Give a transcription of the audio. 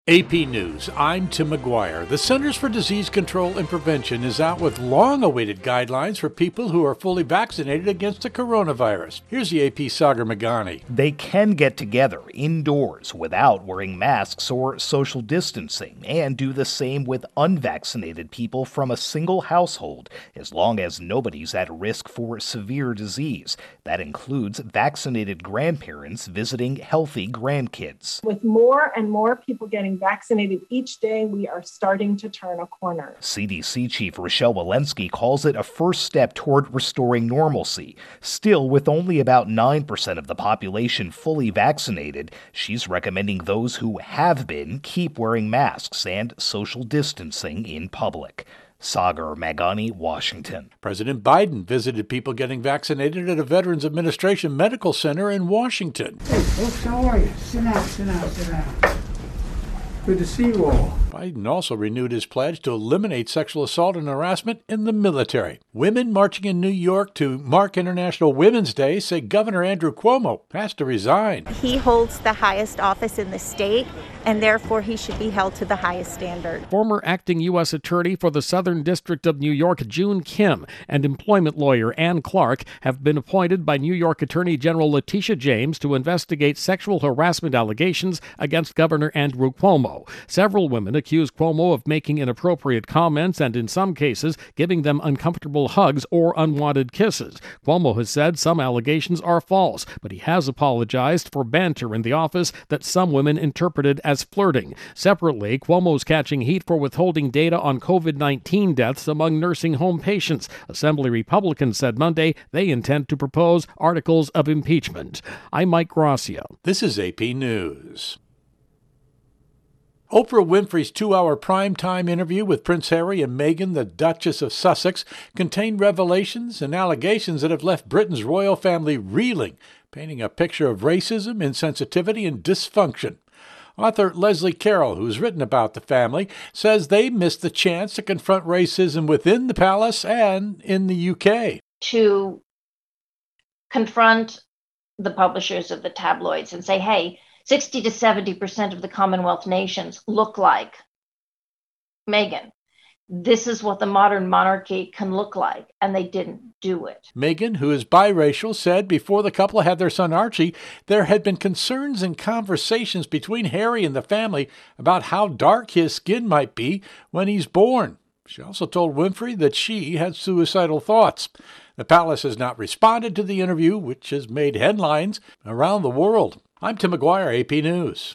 AP News, I'm Tim McGuire. The Centers for Disease Control and Prevention is out with long-awaited guidelines for people who are fully vaccinated against the coronavirus. Here's the AP Sagar Meghani. They can get together indoors without wearing masks or social distancing and do the same with unvaccinated people from a single household as long as nobody's at risk for severe disease. That includes vaccinated grandparents visiting healthy grandkids. With more and more people getting vaccinated each day, we are starting to turn a corner. CDC Chief Rochelle Walensky calls it a first step toward restoring normalcy. Still, with only about 9% of the population fully vaccinated, she's recommending those who have been keep wearing masks and social distancing in public. Sagar Meghani, Washington. President Biden visited people getting vaccinated at a Veterans Administration medical center in Washington. Hey, folks, how are you? Sit down. Good to see you all. Biden also renewed his pledge to eliminate sexual assault and harassment in the military. Women marching in New York to mark International Women's Day say Governor Andrew Cuomo has to resign. He holds the highest office in the state, and therefore he should be held to the highest standard. Former acting U.S. Attorney for the Southern District of New York, June Kim, and employment lawyer Ann Clark have been appointed by New York Attorney General Letitia James to investigate sexual harassment allegations against Governor Andrew Cuomo. Several women accuse Cuomo of making inappropriate comments and, in some cases, giving them uncomfortable hugs or unwanted kisses. Cuomo has said some allegations are false, but he has apologized for banter in the office that some women interpreted as flirting. Separately, Cuomo's catching heat for withholding data on COVID-19 deaths among nursing home patients. Assembly Republicans said Monday they intend to propose articles of impeachment. I'm Mike Gracia. This is AP News. Oprah Winfrey's 2-hour primetime interview with Prince Harry and Meghan, the Duchess of Sussex, contained revelations and allegations that have left Britain's royal family reeling, painting a picture of racism, insensitivity, and dysfunction. Author Leslie Carroll, who's written about the family, says they missed the chance to confront racism within the palace and in the UK. To confront the publishers of the tabloids and say, hey, 60 to 70% of the Commonwealth nations look like Meghan. This is what the modern monarchy can look like, and they didn't do it. Meghan, who is biracial, said before the couple had their son Archie, there had been concerns and conversations between Harry and the family about how dark his skin might be when he's born. She also told Winfrey that she had suicidal thoughts. The palace has not responded to the interview, which has made headlines around the world. I'm Tim McGuire, AP News.